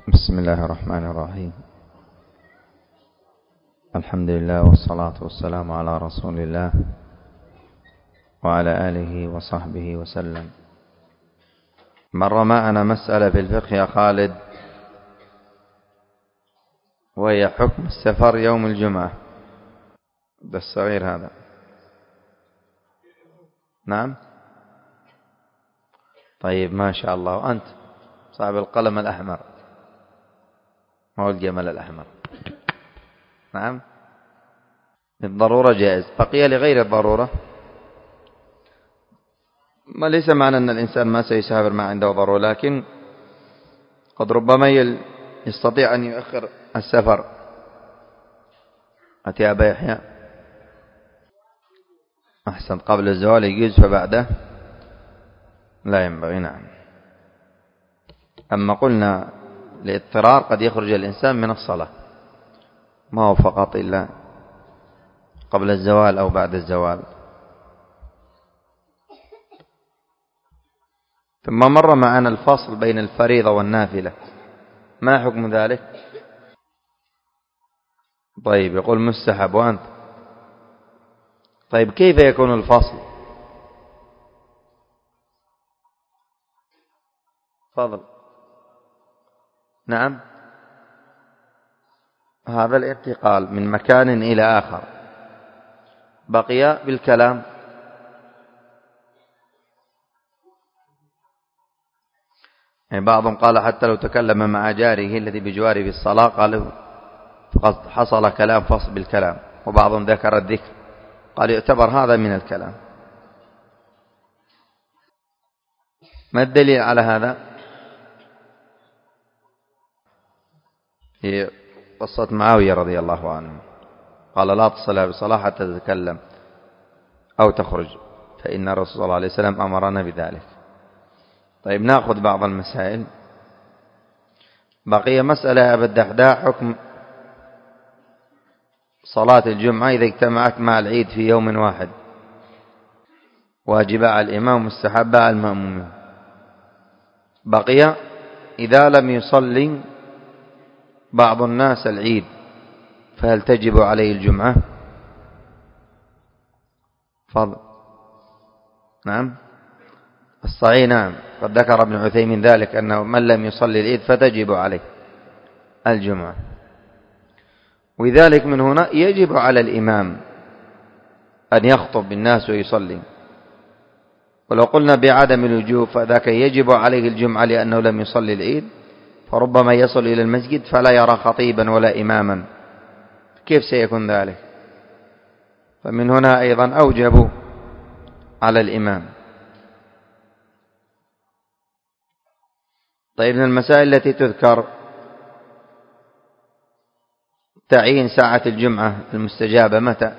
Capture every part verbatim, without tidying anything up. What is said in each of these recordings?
بسم الله الرحمن الرحيم. الحمد لله والصلاة والسلام على رسول الله وعلى آله وصحبه وسلم. مر معنا مسألة في الفقه يا خالد، وهي حكم السفر يوم الجمعة. ده الصغير هذا. نعم. طيب ما شاء الله. وأنت صاحب القلم الأحمر، ما هو الجمل الأحمر. نعم. للضرورة جائز، بقي لغير الضرورة. ما ليس معنى أن الإنسان ما سيسافر ما عنده ضرورة، لكن قد ربما يستطيع أن يؤخر السفر. أتي أبا يحيى. أحسن، قبل الزوال يجوز، فبعده لا ينبغي. نعم. أما قلنا لاضطرار قد يخرج الإنسان من الصلاة، ما هو فقط إلا قبل الزوال أو بعد الزوال. ثم مر معنا الفصل بين الفريضة والنافلة، ما حكم ذلك؟ طيب يقول مستحب. وأنت؟ طيب كيف يكون الفصل؟ فضل. نعم. هذا الانتقال من مكان إلى آخر بقي بالكلام. يعني بعضهم قال حتى لو تكلم مع جاره الذي بجواره في الصلاة قالوا فقد حصل كلام فصل بالكلام، وبعضهم ذكر الذكر قال يعتبر هذا من الكلام. ما الدليل على هذا؟ في قصة معاوية رضي الله عنه، قال لا تصلى بصلاة حتى تتكلم أو تخرج، فإن الرسول صلى الله عليه وسلم أمرنا بذلك. طيب نأخذ بعض المسائل. بقي مسألة يا أبا الدحداح، حكم صلاة الجمعة إذا اجتمعت مع العيد في يوم واحد، واجبة على الإمام مستحبة على المأمومين. بقي إذا لم يصلي بعض الناس العيد فهل تجب عليه الجمعة؟ فضل. نعم. الصحيح نعم، قد ذكر ابن عثيمين ذلك، أنه من لم يصلي العيد فتجب عليه الجمعة. وذلك من هنا يجب على الإمام أن يخطب بالناس ويصلي. ولو قلنا بعدم الوجوب فذاك يجب عليه الجمعة لأنه لم يصلي العيد، فربما يصل إلى المسجد فلا يرى خطيبا ولا إماما، كيف سيكون ذلك؟ فمن هنا أيضا أوجب على الإمام. طيب من المسائل التي تذكر تعيين ساعة الجمعة المستجابة متى؟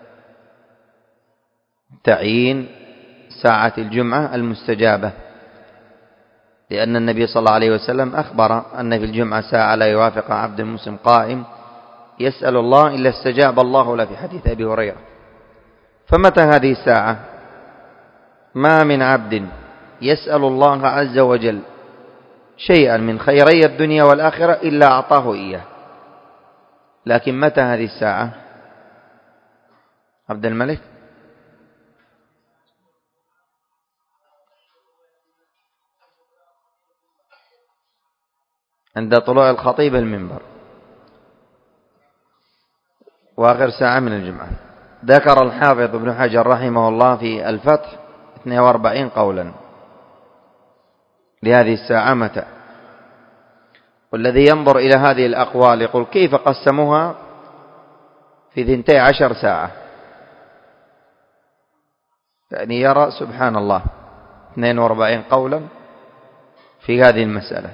تعيين ساعة الجمعة المستجابة، لأن النبي صلى الله عليه وسلم أخبر أن في الجمعة ساعة لا يوافق عبد مسلم قائم يسأل الله إلا استجاب الله له، في حديث أبي هريرة. فمتى هذه الساعة؟ ما من عبد يسأل الله عز وجل شيئا من خيري الدنيا والآخرة إلا أعطاه إياه. لكن متى هذه الساعة؟ عبد الملك. عند طلوع الخطيب المنبر، وآخر ساعة من الجمعة. ذكر الحافظ ابن حجر رحمه الله في الفتح اثنين وأربعين قولا لهذه الساعة متى. والذي ينظر إلى هذه الأقوال يقول كيف قسموها في ثنتي عشر ساعة؟ يعني يرى سبحان الله اثنين وأربعين قولا في هذه المسألة،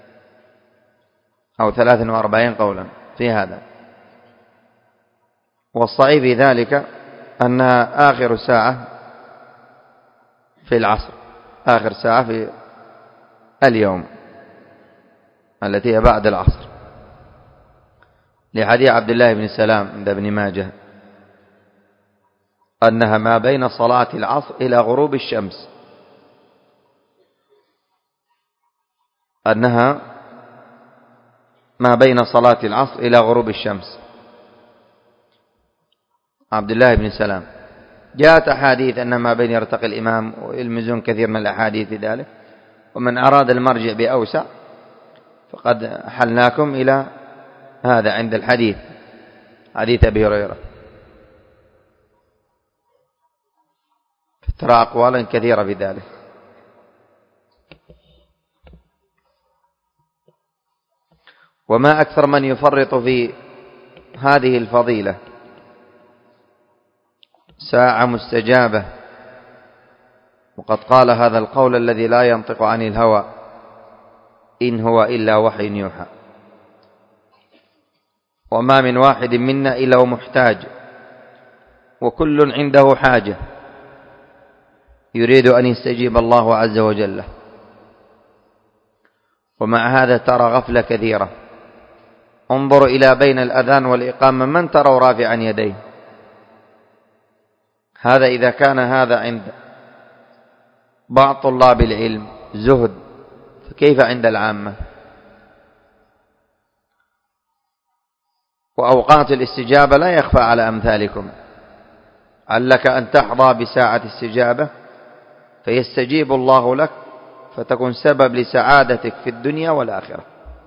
أو ثلاث وأربعين قولا في هذا. والصحيح في ذلك أن آخر ساعة في العصر، آخر ساعة في اليوم التي هي بعد العصر، لحديث عبد الله بن سلام عند ابن ماجه أنها ما بين صلاة العصر إلى غروب الشمس، أنها ما بين صلاة العصر إلى غروب الشمس. عبد الله بن سلام. جاءت أحاديث أن ما بين يرتقي الإمام، ويلمزون كثير من الأحاديث ذلك، ومن أراد المرجع بأوسع فقد حلناكم إلى هذا عند الحديث، حديث أبي هريرة. ترى أقوالا كثيرة في ذلك. وما أكثر من يفرط في هذه الفضيلة، ساعة مستجابة، وقد قال هذا القول الذي لا ينطق عن الهوى إن هو إلا وحي يوحى. وما من واحد منا إلا محتاج، وكل عنده حاجة يريد أن يستجيب الله عز وجل. ومع هذا ترى غفلة كثيرة. انظر إلى بين الأذان والإقامة من ترى رافعا يديه؟ هذا إذا كان هذا عند بعض طلاب العلم زهد، فكيف عند العامة؟ وأوقات الاستجابة لا يخفى على أمثالكم. علك أن تحظى بساعة استجابة فيستجيب الله لك، فتكون سبب لسعادتك في الدنيا والآخرة.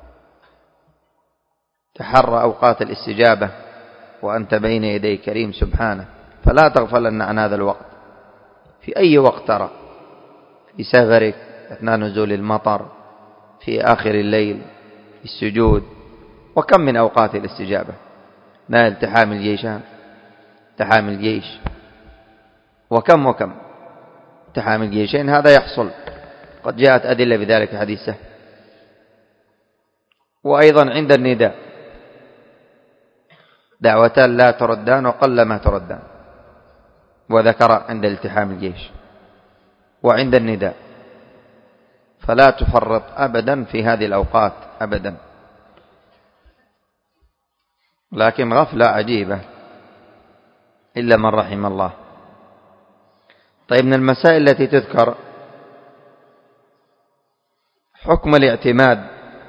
تحرى أوقات الاستجابة وأنت بين يدي كريم سبحانه، فلا تغفلن عن هذا الوقت في أي وقت ترى، في سفرك، أثناء نزول المطر، في آخر الليل، في السجود. وكم من أوقات الاستجابة، ما التحام الجيشان، التحام الجيش، وكم وكم التحام الجيشين هذا يحصل، قد جاءت أدلة بذلك في حديث سهل. وأيضا عند النداء دعوتان لا تردان وقل ما تردان، وذكر عند التحام الجيش وعند النداء، فلا تفرط أبدا في هذه الأوقات أبدا. لكن غفلة عجيبة إلا من رحم الله. طيب، من المسائل التي تذكر حكم الاعتماد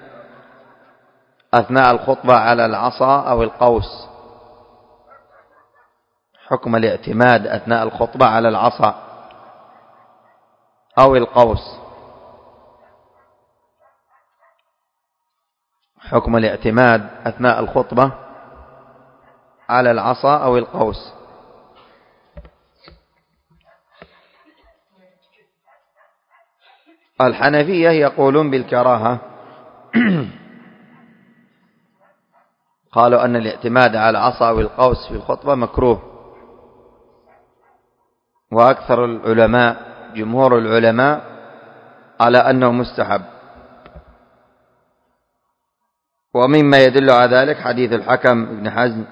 أثناء الخطبة على العصا أو القوس. حكم الاعتماد أثناء الخطبة على العصا أو القوس. حكم الاعتماد أثناء الخطبة على العصا أو القوس. الحنفية يقولون بالكراهة قالوا أن الاعتماد على العصا أو القوس في الخطبة مكروه. وأكثر العلماء، جمهور العلماء، على أنه مستحب. ومما يدل على ذلك حديث الحكم بن حزم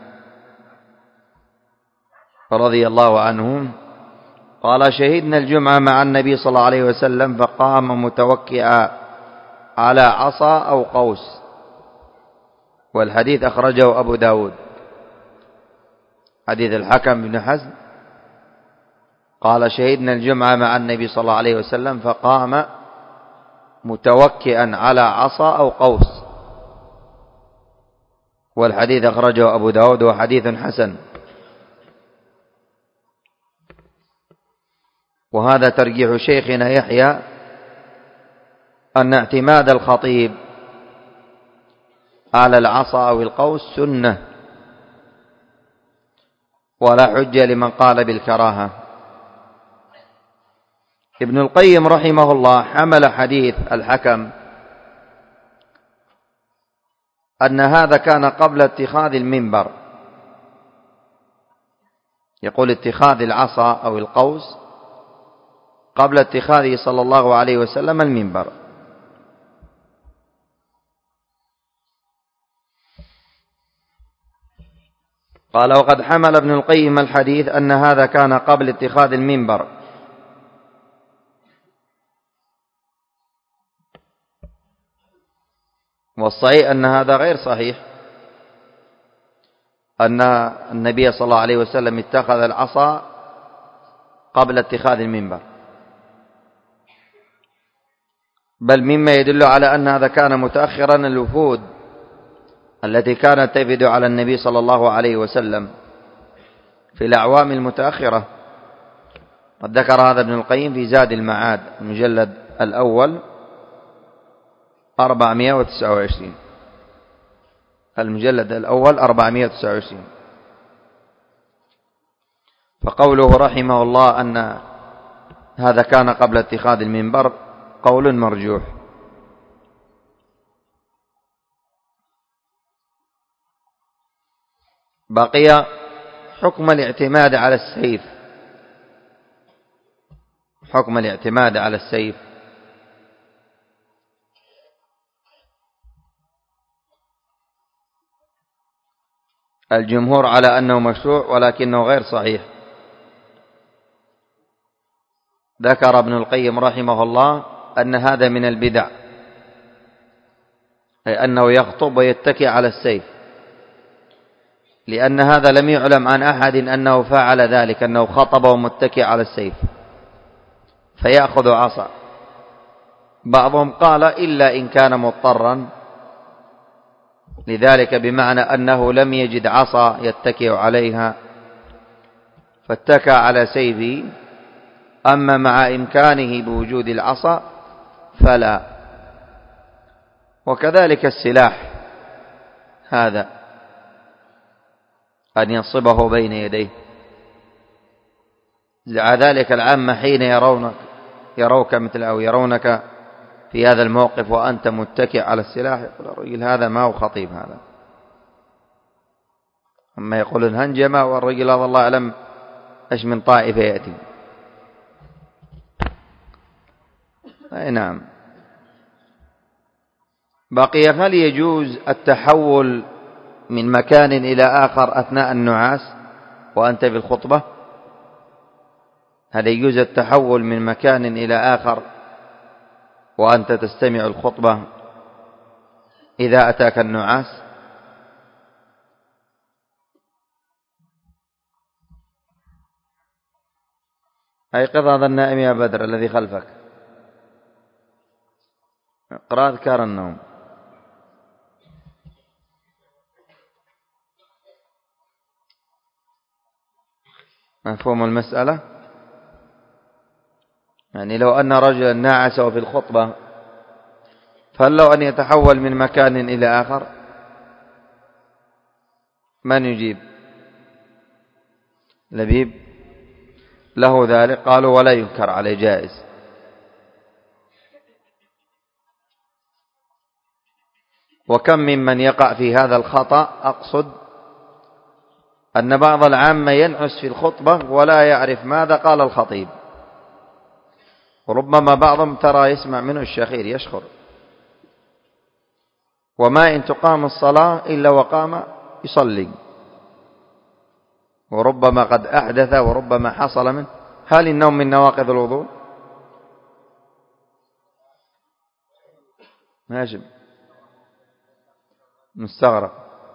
رضي الله عنه قال: شهدنا الجمعة مع النبي صلى الله عليه وسلم فقام متوكئا على عصا أو قوس. والحديث أخرجه أبو داود. حديث الحكم بن حزم قال: شهدنا الجمعة مع النبي صلى الله عليه وسلم فقام متوكئا على عصا أو قوس. والحديث أخرجه أبو داود وحديث حسن. وهذا ترجيح شيخنا يحيى أن اعتماد الخطيب على العصا أو القوس سنة، ولا حجة لمن قال بالكراهة. ابن القيم رحمه الله حمل حديث الحكم أن هذا كان قبل اتخاذ المنبر. يقول اتخاذ العصا أو القوس قبل اتخاذه صلى الله عليه وسلم المنبر. قال: وقد حمل ابن القيم الحديث أن هذا كان قبل اتخاذ المنبر. والصحيح أن هذا غير صحيح، أن النبي صلى الله عليه وسلم اتخذ العصا قبل اتخاذ المنبر، بل مما يدل على أن هذا كان متأخرا الوفود التي كانت تفد على النبي صلى الله عليه وسلم في الأعوام المتأخرة. قد ذكر هذا ابن القيم في زاد المعاد المجلد الأول أربعمائة وتسعة وعشرين، المجلد الأول أربعمائة وتسعة وعشرين. فقوله رحمه الله أن هذا كان قبل اتخاذ المنبر قول مرجوح. بقي حكم الاعتماد على السيف. حكم الاعتماد على السيف الجمهور على أنه مشروع ولكنه غير صحيح. ذكر ابن القيم رحمه الله أن هذا من البدع، أي أنه يخطب ويتكئ على السيف، لأن هذا لم يعلم عن أحد أنه فعل ذلك، أنه خطب ومتكئ على السيف فيأخذ عصا. بعضهم قال إلا إن كان مضطرا لذلك، بمعنى أنه لم يجد عصا يتكئ عليها فاتكى على سيفه، أما مع إمكانه بوجود العصا فلا. وكذلك السلاح هذا أن ينصبه بين يديه، دعا ذلك العامة حين يرونك يروك مثل أو يرونك في هذا الموقف وأنت متكئ على السلاح، يقول الرجل هذا ما هو خطيب هذا. أما يقول الهنجمة والرجل هذا الله أعلم أش من طائفة يأتي. أي نعم. بقي هل يجوز التحول من مكان إلى آخر أثناء النعاس وأنت في الخطبة؟ هل يجوز التحول من مكان إلى آخر وأنت تستمع الخطبة إذا أتاك النعاس؟ أيقظ هذا النائم يا بدر الذي خلفك، اقرأ أذكار النوم. مفهوم المسألة؟ يعني لو أن رجلا ناعس في الخطبة فهل لو أن يتحول من مكان إلى آخر؟ من يجيب؟ لبيب له ذلك. قالوا ولا ينكر عليه، جائز. وكم ممن يقع في هذا الخطأ، أقصد أن بعض العامة ينعس في الخطبة ولا يعرف ماذا قال الخطيب، وربما بعضهم ترى يسمع منه الشخير يشخر، وما إن تقام الصلاة إلا وقام يصلي، وربما قد أحدث وربما حصل منه. هل النوم من نواقض الوضوء؟ هاشم مستغرب.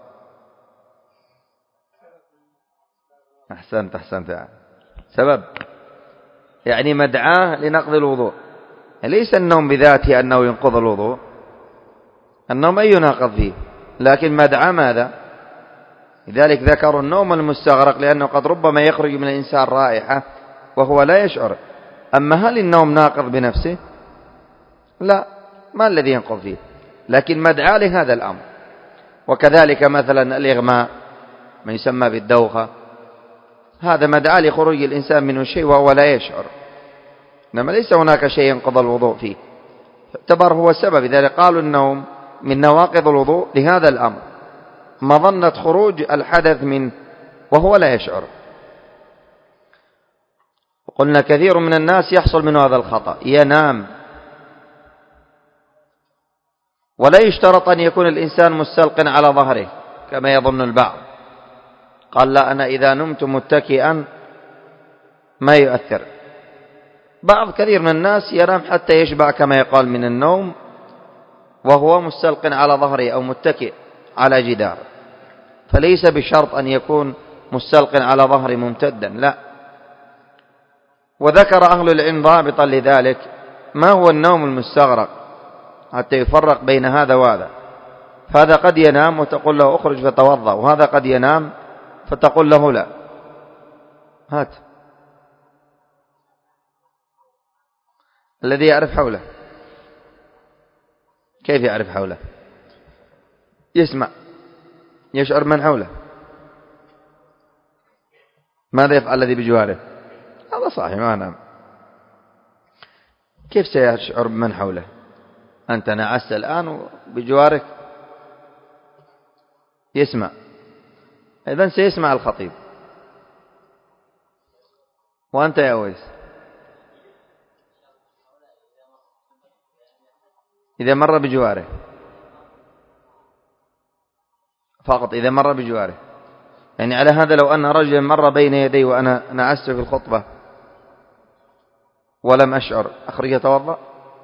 أحسنت أحسنت. سبب يعني مدعاة لنقض الوضوء، ليس النوم بذاته أنه ينقض الوضوء، النوم أي يناقض فيه، لكن مدعاة ماذا؟ لذلك ذكروا النوم المستغرق، لأنه قد ربما يخرج من الإنسان رائحة وهو لا يشعر. أما هل النوم ناقض بنفسه؟ لا، ما الذي ينقض فيه، لكن مدعاة لهذا الأمر. وكذلك مثلا الإغماء، ما يسمى بالدوخة، هذا مدعاة لخروج الإنسان منه شيء وهو لا يشعر، إنما ليس هناك شيء ينقض الوضوء فيه، اعتبر هو السبب. إذا قالوا النوم من نواقض الوضوء لهذا الأمر، مظنة خروج الحدث منه وهو لا يشعر. وقلنا كثير من الناس يحصل منه هذا الخطأ، ينام ولا يشترط أن يكون الإنسان مستلق على ظهره كما يظن البعض، قال لا أنا إذا نمت متكئا ما يؤثر. بعض كثير من الناس ينام حتى يشبع كما يقال من النوم وهو مستلق على ظهره أو متكئ على جدار، فليس بشرط أن يكون مستلق على ظهره ممتدا، لا. وذكر أهل العلم ضابطا لذلك، ما هو النوم المستغرق حتى يفرق بين هذا وهذا. فهذا قد ينام وتقول له اخرج فتوضأ، وهذا قد ينام فتقول له لا. هات الذي يعرف حوله. كيف يعرف حوله؟ يسمع، يشعر من حوله. ماذا يفعل الذي بجواره؟ هذا صاحي ما نام. كيف سيشعر بمن حوله؟ أنت نعست الآن وبجوارك يسمع، إذن سيسمع الخطيب. وأنت يا أويس إذا مر بجواره فقط، إذا مر بجواره. يعني على هذا لو أن رجلا مر بين يدي وأنا نعست في الخطبة ولم أشعر أخرج يتوضأ؟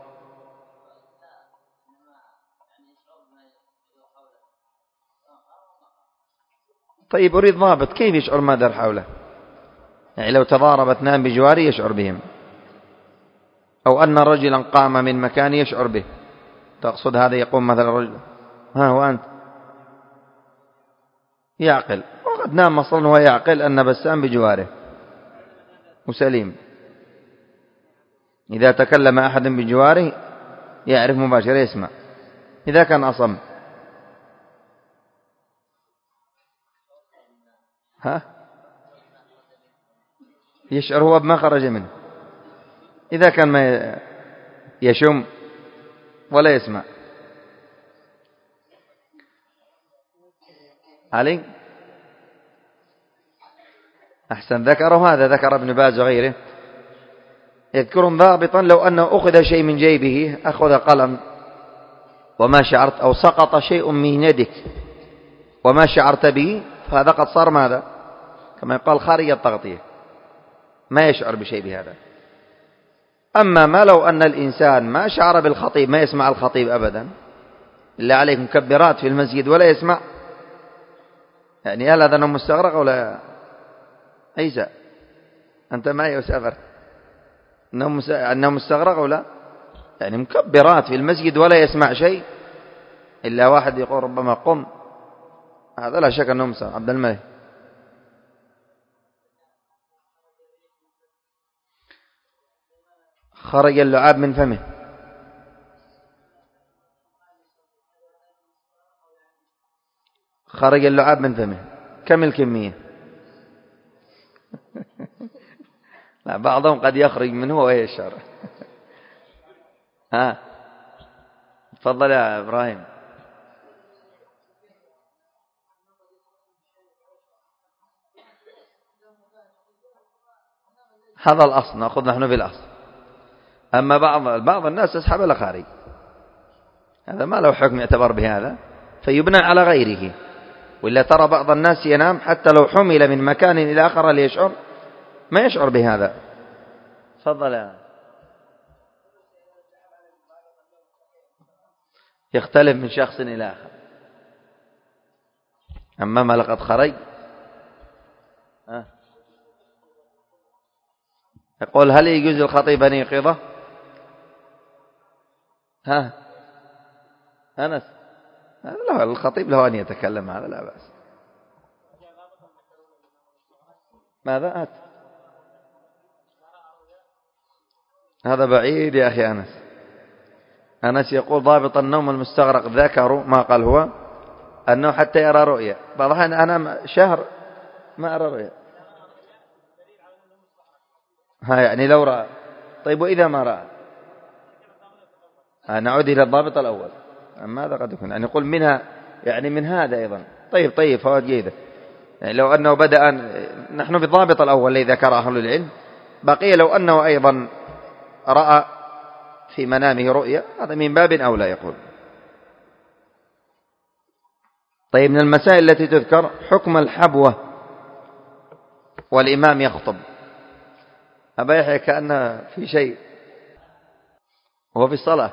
طيب أريد ضابط، كيف يشعر ما دار حوله؟ يعني لو تضارب اثنان بجواري يشعر بهم، أو أن رجلا قام من مكان يشعر به. تقصد هذا يقوم مثلا رجل، ها هو أنت يعقل، وقد نام أصلا وهو يعقل أن بسام بجواره وسليم. إذا تكلم أحد بجواره يعرف مباشرة، يسمع. إذا كان أصم ها يشعر هو بما خرج منه. إذا كان ما يشم ولا يسمع. علي أحسن، ذكروا هذا، ذكر ابن باز وغيره، يذكرون ضابطا لو أنه أخذ شيء من جيبه، أخذ قلم وما شعرت، أو سقط شيء من يدك وما شعرت به، فهذا قد صار ماذا؟ كما يقال خارج التغطية، ما يشعر بشيء بهذا. أما ما لو أن الإنسان ما شعر بالخطيب، ما يسمع الخطيب أبدا، إلا عليك مكبرات في المسجد ولا يسمع، يعني هل هذا أنه مستغرق ولا عيسى؟ أنت معي وسافرت أنه مستغرق ولا؟ يعني مكبرات في المسجد ولا يسمع شيء، إلا واحد يقول ربما قم، هذا لا شك أنه مستغرق. عبد الملك خرج اللعاب من فمه. خرج اللعاب من فمه، كم الكمية؟ لا، بعضهم قد يخرج منه ويشعر. ها تفضل يا إبراهيم. هذا الأصل، نأخذ نحن بالأصل. أما بعض بعض الناس يسحب إلى خارج، هذا ما له حكم يعتبر بهذا، فيبنى على غيره. وإلا ترى بعض الناس ينام حتى لو حمل من مكان إلى آخر ليشعر، ما يشعر بهذا. تفضل يا. يختلف من شخص إلى آخر. أما ما لقد خرج أه. يقول هل يجوز للخطيب أن يقظه؟ ها أنس، لا، الخطيب له أن يتكلم، هذا لا بأس. ماذا أت؟ هذا بعيد يا أخي أنس. أنس يقول ضابط النوم المستغرق ذكروا ما قال هو أنه حتى يرى رؤيا. بعض الأحيان أنا شهر ما أرى رؤيا. ها يعني لو رأى. طيب وإذا ما رأى؟ نعود إلى الضابط الأول. ماذا قد يكون؟ يعني يقول منها، يعني من هذا أيضا. طيب طيب فوائد جيدة. يعني لو أنه بدأ، نحن بالضابط الأول الذي ذكر أهل العلم، بقي لو أنه أيضا رأى في منامه رؤيا، هذا من باب أولى. يقول طيب من المسائل التي تذكر حكم الحبوة والإمام يخطب. أبا يحيى كأن في شيء وهو في الصلاة.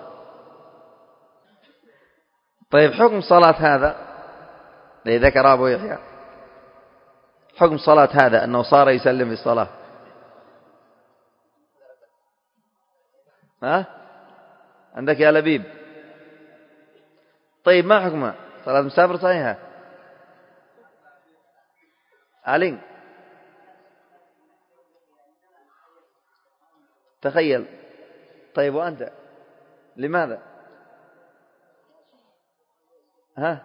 طيب حكم صلاة هذا الذي ذكر أبو يحيى، حكم صلاة هذا أنه صار يسلم في الصلاة. ها عندك يا لبيب؟ طيب ما حكمه؟ صلاة مسافر صحيحة. علي تخيل. طيب وأنت لماذا؟ ها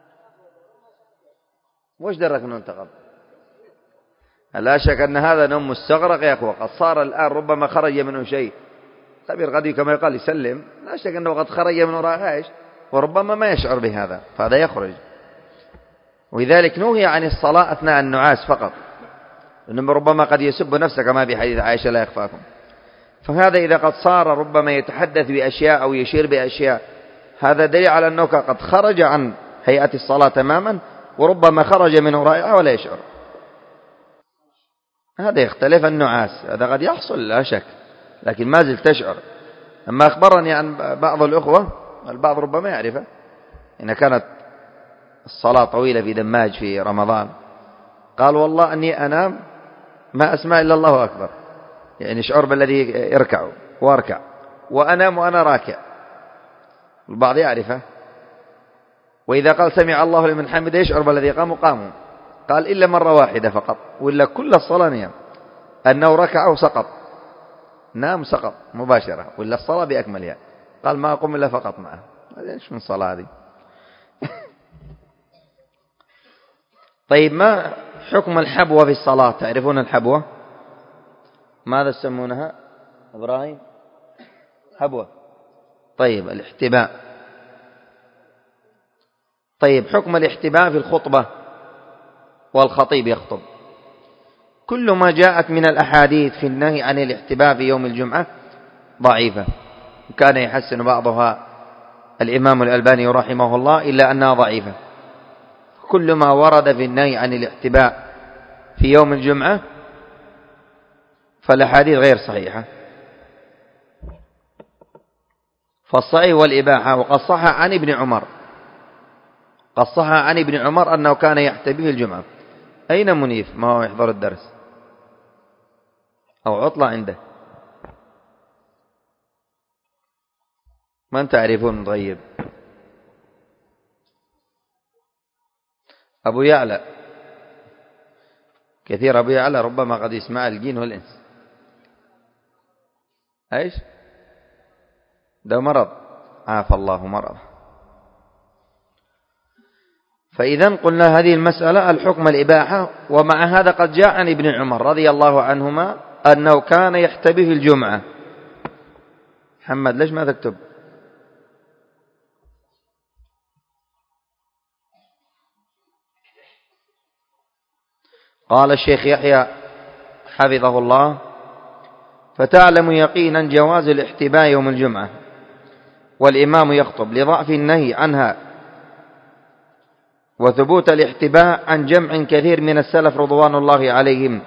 وش درك أنه انتقض؟ لا شك أن هذا نوم مستغرق يا أخوة، قد صار الآن ربما خرج منه شيء خبير غدي كما يقال يسلم، لا شك أنه قد خرج من وراء عيش وربما ما يشعر بهذا، فهذا يخرج. ولذلك نهي عن الصلاة أثناء النعاس فقط، لأنه ربما قد يسب نفسه كما في حديث عائشة لا يخفاكم. فهذا إذا قد صار ربما يتحدث بأشياء أو يشير بأشياء، هذا دليل على أنه قد خرج عن هيئة الصلاة تماما، وربما خرج من ورائها ولا يشعر. هذا يختلف النعاس، هذا قد يحصل لا شك، لكن ما زلت تشعر. أما أخبرني عن بعض الأخوة، البعض ربما يعرفه، إن كانت الصلاة طويلة في دماج في رمضان، قال والله أني أنام ما أسمع إلا الله أكبر، يعني شعور بالذي يركع واركع، وأنام وأنا راكع. البعض يعرفه. وإذا قال سمع الله لمن حمده يشعر بالذي قام وقاموا. قال إلا مرة واحدة فقط، وإلا كل الصلاة نيام، أنه ركع وسقط، نام سقط مباشرة، وإلا الصلاة بأكملها. قال ما أقوم إلا فقط معه. هذا إيش من صلاة هذه؟ طيب ما حكم الحبوة في الصلاة؟ تعرفون الحبوة؟ ماذا تسمونها إبراهيم؟ حبوة. طيب الاحتباء. طيب حكم الاحتباء في الخطبة والخطيب يخطب. كل ما جاءت من الأحاديث في النهي عن الاحتباء في يوم الجمعة ضعيفة، وكان يحسن بعضها الإمام الألباني رحمه الله، إلا أنها ضعيفة. كل ما ورد في النهي عن الاحتباء في يوم الجمعة فالأحاديث غير صحيحة. فالصحيح والإباحة. وقد صح عن ابن عمر، قد صح عن ابن عمر أنه كان يحتبي في الجمعة. أين منيف؟ ما هو يحضر الدرس أو عطلة عنده؟ من تعرفون؟ طيب أبو يعلى، كثير أبو يعلى ربما قد يسمع الجن والإنس. أيش ده؟ مرض، عافى الله مرض. فإذا قلنا هذه المسألة الحكم الإباحة. ومع هذا قد جاء عن ابن عمر رضي الله عنهما أنه كان يحتبي في الجمعة. محمد ليش ما تكتب؟ قال الشيخ يحيى حفظه الله: فتعلم يقينا جواز الاحتباء يوم الجمعة والإمام يخطب لضعف النهي عنها، وثبوت الاحتباء عن جمع كثير من السلف رضوان الله عليهم.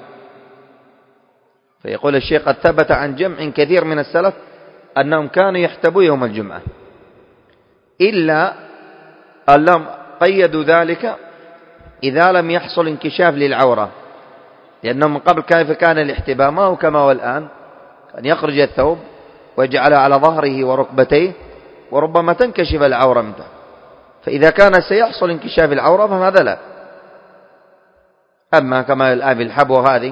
فيقول الشيخ: قد ثبت عن جمع كثير من السلف أنهم كانوا يحتبوا يوم الجمعة، إلا أنهم قيدوا ذلك إذا لم يحصل انكشاف للعورة، لأنه من قبل كيف كان الاحتباء ما هو كما هو الآن، أن يخرج الثوب ويجعل على ظهره وركبتيه وربما تنكشف العورة منه. فإذا كان سيحصل انكشاف العورة فهذا لا. أما كما الآن في الحبوة هذه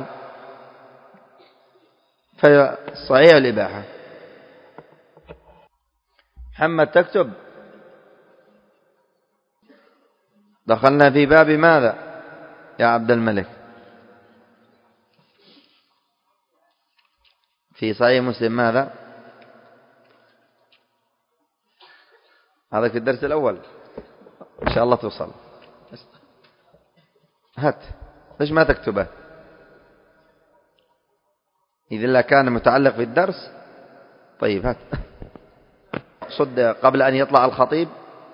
فصحيح الإباحة. محمد تكتب. دخلنا في باب ماذا يا عبد الملك؟ في صحيح مسلم ماذا؟ هذا في الدرس الأول إن شاء الله توصل. هات، ليش ما تكتبه؟ إذا لا كان متعلق في الدرس. طيب هات صد قبل أن يطلع الخطيب.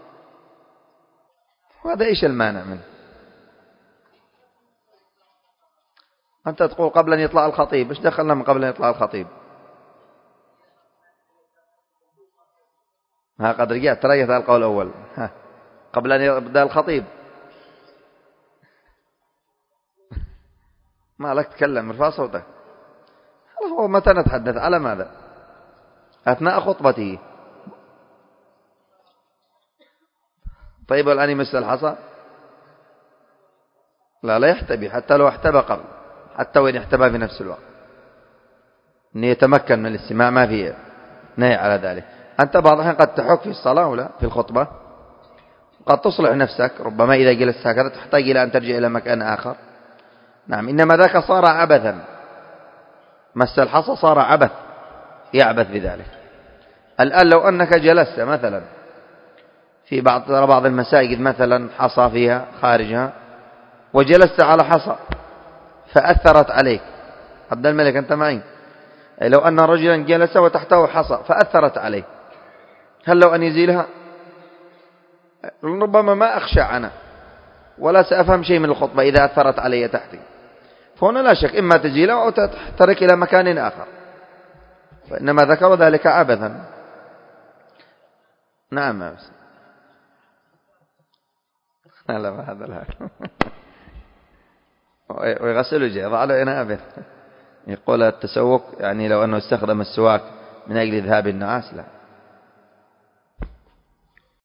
وهذا إيش المانع منه؟ أنت تقول قبل أن يطلع الخطيب، إيش دخلنا من قبل أن يطلع الخطيب؟ ها قد رجعت تريث على القول الأول. ها قبل أن يبدأ الخطيب ما لك تكلم، ارفع صوتك. هو متى نتحدث على ماذا؟ أثناء خطبته. طيب والآن يمس الحصى؟ لا لا يحتبي حتى لو احتبى قبل، حتى وإن احتبى في نفس الوقت، أن يتمكن من الاستماع، ما في نهي على ذلك. أنت بعض الأحيان قد تحك في الصلاة ولا في الخطبة، قد تصلح نفسك، ربما إذا جلست هكذا تحتاج إلى أن ترجع إلى مكان آخر. نعم، إنما ذاك صار عبثا، مس الحصى صار عبث، يعبث بذلك. الآن لو أنك جلست مثلا في بعض بعض المساجد مثلا حصى فيها خارجها، وجلست على حصى فأثرت عليك، عبد الملك أنت معي، لو أن رجلا جلس وتحته حصى فأثرت عليه، هل لو أن يزيلها؟ ربما ما أخشى عنها ولا سأفهم شيء من الخطبة إذا أثرت علي تحتي، فهنا لا شك إما تزيلها أو تترك إلى مكان آخر، فإنما ذكر ذلك عبثا. نعم يا أستاذ. لا ما هذا لا ويغسل وجهه، يضع له إناء، يقول التسوق يعني لو أنه استخدم السواك من أجل ذهاب النعاس، لا.